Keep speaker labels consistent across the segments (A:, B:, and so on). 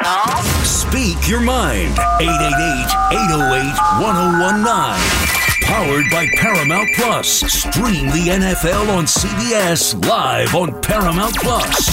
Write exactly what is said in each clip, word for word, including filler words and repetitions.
A: call?
B: Speak your mind. eight eight eight, eight oh eight, one oh one nine. Powered by Paramount Plus. Stream the N F L on C B S live on Paramount Plus.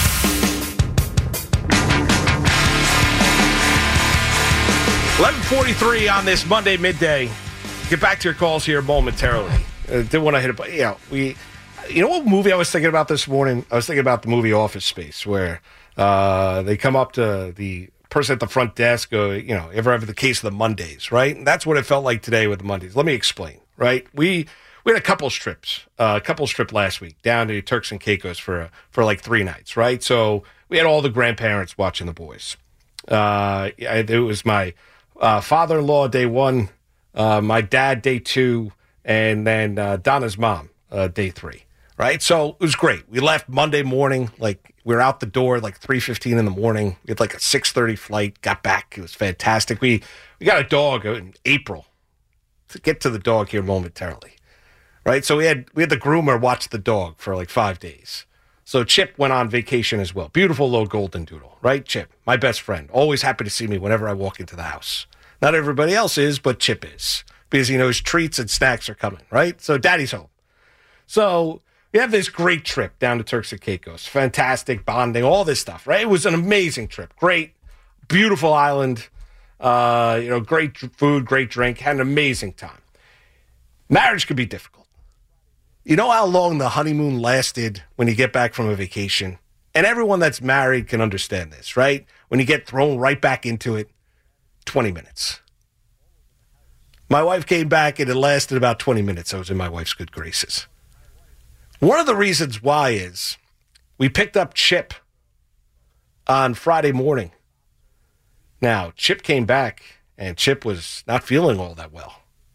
C: eleven forty-three on this Monday midday. Get back to your calls here momentarily. Uh, didn't want to hit it, you know, we, you know what movie I was thinking about this morning? I was thinking about the movie Office Space, where uh, they come up to the person at the front desk, go, you know, ever have the case of the Mondays, right? And that's what it felt like today with the Mondays. Let me explain, right? We we had a couples trips, uh, a couples trip last week down to Turks and Caicos for uh, for like three nights, right? So we had all the grandparents watching the boys. Uh, it was my uh, father-in-law day one, uh, my dad day two, and then uh, Donna's mom uh, day three, right? So it was great. We left Monday morning, like we were out the door like three fifteen in the morning. We had like a six thirty flight, got back. It was fantastic. We we got a dog in April. To get to the dog here momentarily, right? So we had we had the groomer watch the dog for like five days. So Chip went on vacation as well. Beautiful little golden doodle, right? Chip, my best friend. Always happy to see me whenever I walk into the house. Not everybody else is, but Chip is. Because he knows treats and snacks are coming, right? So daddy's home. So we have this great trip down to Turks and Caicos. Fantastic bonding, all this stuff, right? It was an amazing trip. Great, beautiful island. Uh, you know, great food, great drink. Had an amazing time. Marriage could be difficult. You know how long the honeymoon lasted when you get back from a vacation? And everyone that's married can understand this, right? When you get thrown right back into it, twenty minutes. My wife came back and it lasted about twenty minutes. I was in my wife's good graces. One of the reasons why is we picked up Chip on Friday morning. Now, Chip came back and Chip was not feeling all that well.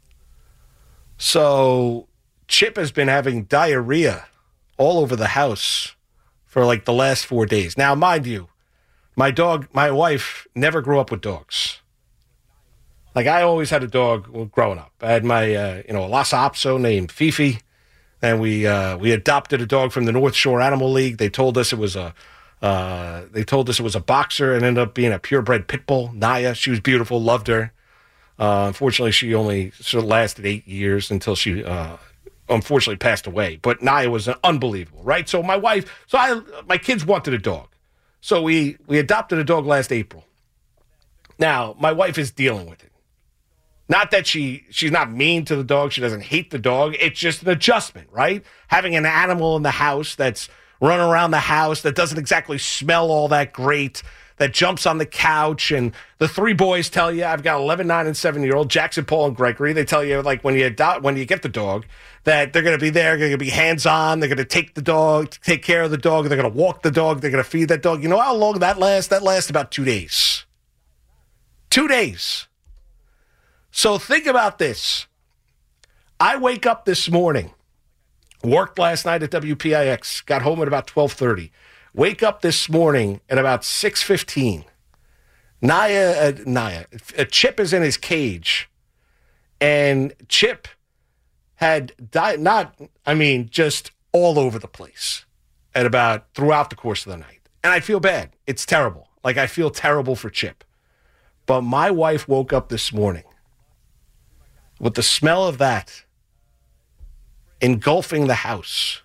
C: So Chip has been having diarrhea all over the house for like the last four days. Now, mind you, my dog, my wife never grew up with dogs. Like, I always had a dog growing up. I had my, uh, you know, a Lhasa Apso named Fifi. And we uh, we adopted a dog from the North Shore Animal League. They told us it was a uh, they told us it was a boxer and ended up being a purebred pit bull. Naya, she was beautiful, loved her. Uh, unfortunately, she only sort of lasted eight years until she uh, unfortunately passed away. But Naya was unbelievable, right? So my wife, so I, my kids wanted a dog, so we we adopted a dog last April. Now my wife is dealing with it. Not that she she's not mean to the dog. She doesn't hate the dog. It's just an adjustment, right? Having an animal in the house that's running around the house, that doesn't exactly smell all that great, that jumps on the couch. And the three boys tell you, I've got eleven, nine, and seven-year-old, Jackson, Paul, and Gregory. They tell you, like, when you adopt, when you get the dog, that they're going to be there, they're going to be hands-on, they're going to take the dog, take care of the dog, they're going to walk the dog, they're going to feed that dog. You know how long that lasts? That lasts about two days. Two days. So think about this. I wake up this morning, worked last night at W P I X, got home at about twelve thirty. Wake up this morning at about six fifteen. Naya, uh, Naya, uh, Chip is in his cage, and Chip had died, not, I mean, just all over the place at about throughout the course of the night. And I feel bad. It's terrible. Like, I feel terrible for Chip. But my wife woke up this morning with the smell of that engulfing the house.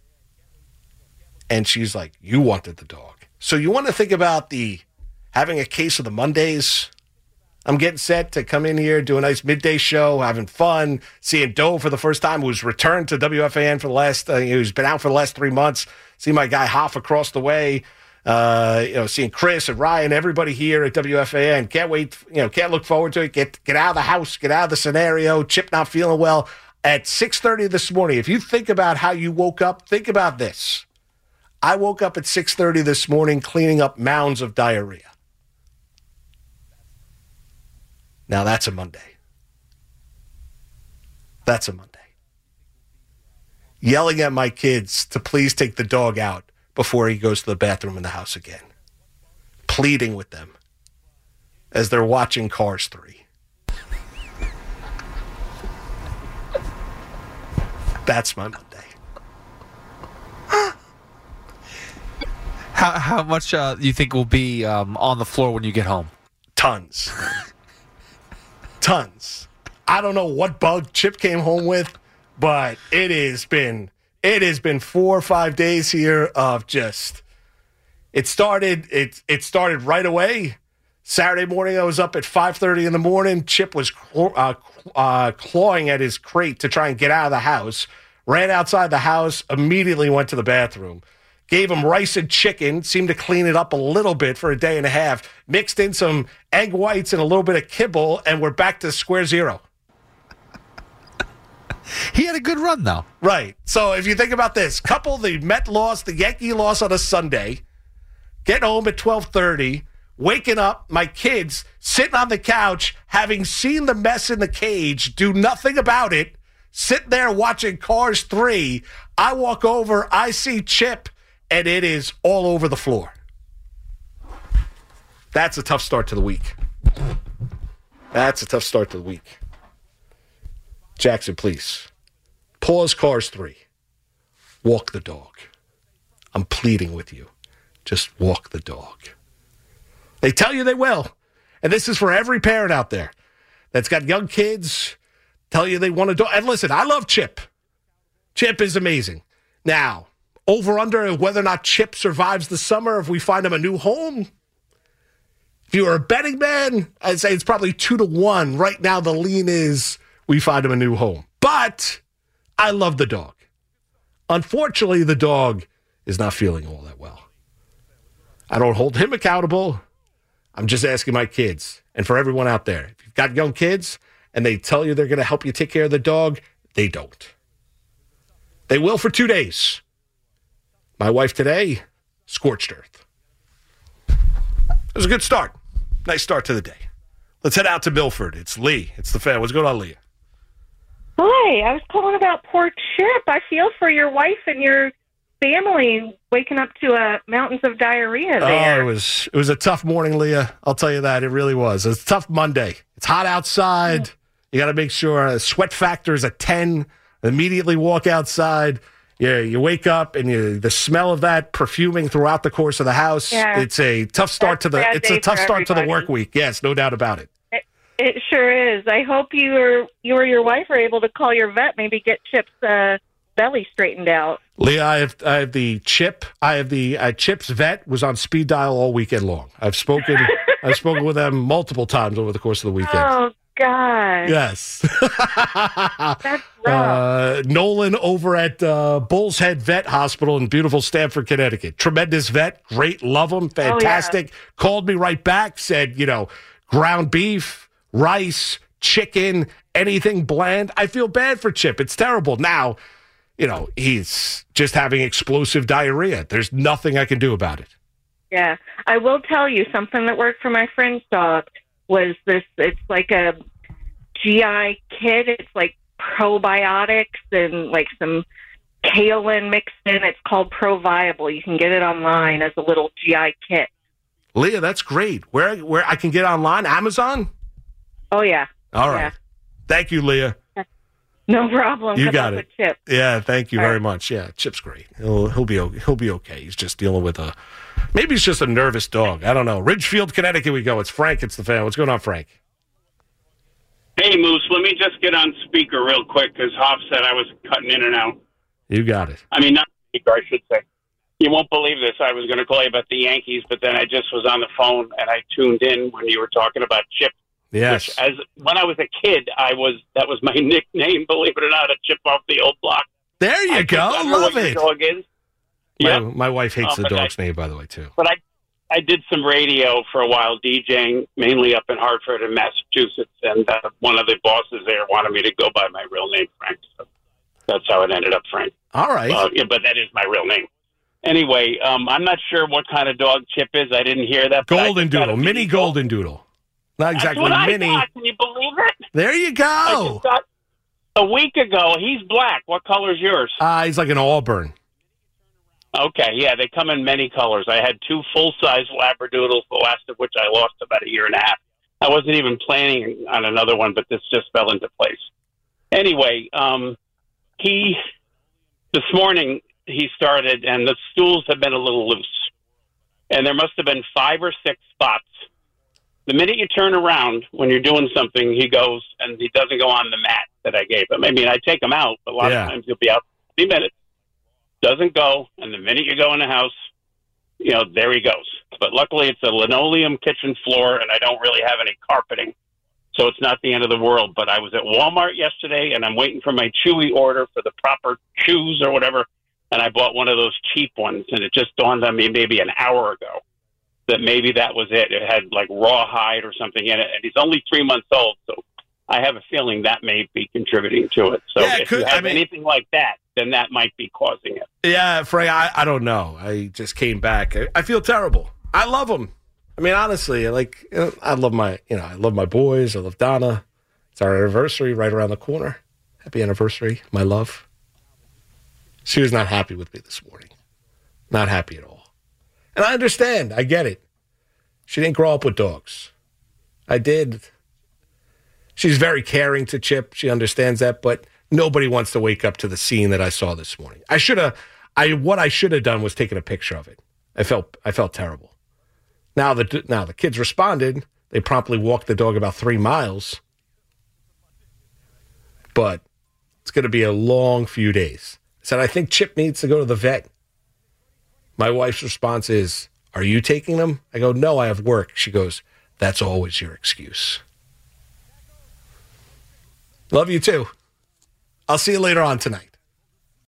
C: And she's like, you wanted the dog. So you want to think about the having a case of the Mondays. I'm getting set to come in here, do a nice midday show, having fun, seeing Doe for the first time, who's returned to W F A N for the last, uh, who's been out for the last three months. See my guy Hoff across the way. Uh, you know, seeing Chris and Ryan, everybody here at W F A N. Can't wait, you know, can't look forward to it. Get get out of the house, get out of the scenario. Chip not feeling well. At six thirty this morning, if you think about how you woke up, think about this. I woke up at six thirty this morning cleaning up mounds of diarrhea. Now that's a Monday. That's a Monday. Yelling at my kids to please take the dog out before he goes to the bathroom in the house again. Pleading with them as they're watching Cars three. That's my Monday.
A: How how much uh, you think will be um, on the floor when you get home?
C: Tons. Tons. I don't know what bug Chip came home with, but it has been it has been four or five days here of just. It started. It it started right away. Saturday morning, I was up at five thirty in the morning. Chip was uh, uh, clawing at his crate to try and get out of the house. Ran outside the house. Immediately went to the bathroom. Gave him rice and chicken. Seemed to clean it up a little bit for a day and a half. Mixed in some egg whites and a little bit of kibble, and we're back to square zero.
A: He had a good run, though.
C: Right. So if you think about this, couple the Met loss, the Yankee loss on a Sunday, getting home at twelve thirty, waking up, my kids sitting on the couch, having seen the mess in the cage, do nothing about it, sitting there watching Cars three. I walk over, I see Chip, and it is all over the floor. That's a tough start to the week. That's a tough start to the week. Jackson, please. Pause Cars three. Walk the dog. I'm pleading with you. Just walk the dog. They tell you they will. And this is for every parent out there that's got young kids, tell you they want to do. And listen, I love Chip. Chip is amazing. Now, over under whether or not Chip survives the summer, if we find him a new home. If you were a betting man, I'd say it's probably two to one. Right now, the lean is we find him a new home. But I love the dog. Unfortunately, the dog is not feeling all that well. I don't hold him accountable. I'm just asking my kids. And for everyone out there, if you've got young kids and they tell you they're going to help you take care of the dog, they don't. They will for two days. My wife today, scorched earth. It was a good start. Nice start to the day. Let's head out to Milford. It's Lee. It's the fan. What's going on, Leah?
D: Hi, I was calling about poor Chip. I feel for your wife and your family waking up to a mountains of diarrhea there.
C: Oh, it was it was a tough morning, Leah. I'll tell you that. It really was. It was a tough Monday. It's hot outside. You got to make sure the sweat factor is a ten. Immediately walk outside. Yeah, you wake up and you, the smell of that perfuming throughout the course of the house.
D: Yeah.
C: It's a tough start
D: That's
C: to the.
D: a bad
C: It's a
D: day
C: tough
D: for
C: start to the
D: everybody.
C: work week. Yes, no doubt about it.
D: It, it sure is. I hope you or you or your wife are able to call your vet, maybe get Chip's uh, belly straightened out.
C: Leah, I have I have the Chip. I have the uh, Chip's vet was on speed dial all weekend long. I've spoken. I've spoken with them multiple times over the course of the weekend.
D: Oh God.
C: Yes.
D: That's rough.
C: Uh, Nolan over at uh, Bull's Head Vet Hospital in beautiful Stamford, Connecticut. Tremendous vet. Great. Love him. Fantastic.
D: Oh, yeah.
C: Called me right back. Said, you know, ground beef, rice, chicken, anything bland. I feel bad for Chip. It's terrible. Now, you know, he's just having explosive diarrhea. There's nothing I can do about it.
D: Yeah. I will tell you something that worked for my friend's dog was this. It's like a G I kit. It's like probiotics and like some kaolin mixed in. It's called ProViable. You can get it online as a little G I kit.
C: Leah, that's great. Where where I can get online? Amazon?
D: Oh, yeah.
C: All right.
D: Yeah.
C: Thank you, Leah.
D: No problem.
C: You
D: Good
C: got
D: luck
C: it.
D: with Chip.
C: Yeah, thank you
D: All
C: very
D: right.
C: much. Yeah, Chip's great. He'll he'll be o- he'll be okay. He's just dealing with a maybe he's just a nervous dog. I don't know. Ridgefield, Connecticut. We go. It's Frank. It's the fan. What's going on, Frank?
E: Hey, Moose, let me just get on speaker real quick because Hoff said I was cutting in and out.
C: You got it.
E: I mean, not speaker, I should say. You won't believe this. I was going to call you about the Yankees, but then I just was on the phone and I tuned in when you were talking about Chip.
C: Yes.
E: Which, as when I was a kid, I was that was my nickname. Believe it or not, a Chip off the old block.
C: There you
E: I
C: go.
E: don't know
C: Love
E: what
C: it.
E: your dog is.
C: My,
E: Yeah,
C: my wife hates
E: Oh,
C: the
E: but
C: dog's
E: I-
C: name, by the way, too.
E: but I I did some radio for a while, DJing mainly up in Hartford and Massachusetts, and uh, one of the bosses there wanted me to go by my real name, Frank. So that's how it ended up, Frank.
C: All right.
E: Uh, yeah, but that is my real name. Anyway, um, I'm not sure what kind of dog Chip is. I didn't hear that. but I
C: Golden
E: just got a
C: Doodle. Mini Golden Doodle. Not
E: That's
C: exactly
E: what I
C: mini.
E: got. Can you believe it?
C: There you
E: I
C: go.
E: just got a week ago. He's black. What color's yours?
C: Uh, he's like an Auburn.
E: Okay, yeah, they come in many colors. I had two full-size Labradoodles, the last of which I lost about a year and a half. I wasn't even planning on another one, but this just fell into place. Anyway, um, he this morning he started, and the stools have been a little loose. and there must have been five or six spots. The minute you turn around when you're doing something, he goes, and he doesn't go on the mat that I gave him. I mean, I take him out, but a lot
C: Yeah.
E: of times he'll be out three minutes, doesn't go, and the minute you go in the house, you know, there he goes. But luckily it's a linoleum kitchen floor, and I don't really have any carpeting, so it's not the end of the world. But I was at Walmart yesterday, and I'm waiting for my Chewy order for the proper shoes or whatever, and I bought one of those cheap ones, and it just dawned on me maybe an hour ago that maybe that was it. It had like raw hide or something in it, and he's only three months old, so I have a feeling that may be contributing to it. So
C: Yeah,
E: if
C: could-
E: you have
C: I mean-
E: anything like that, then that might be causing it.
C: Yeah, Frey, I, I don't know. I just came back. I, I feel terrible. I love them. I mean, honestly, like you know, I love my, you know, I love my boys. I love Donna. It's our anniversary right around the corner. Happy anniversary, my love. She was not happy with me this morning. Not happy at all. And I understand. I get it. She didn't grow up with dogs. I did. She's very caring to Chip. She understands that, but nobody wants to wake up to the scene that I saw this morning. I should have. I what I should have done was taken a picture of it. I felt. I felt terrible. Now the now the kids responded. They promptly walked the dog about three miles. But it's going to be a long few days. I said, I think Chip needs to go to the vet. My wife's response is, are you taking them? I go, no, I have work. She goes, that's always your excuse. Love you too. I'll see you later on tonight.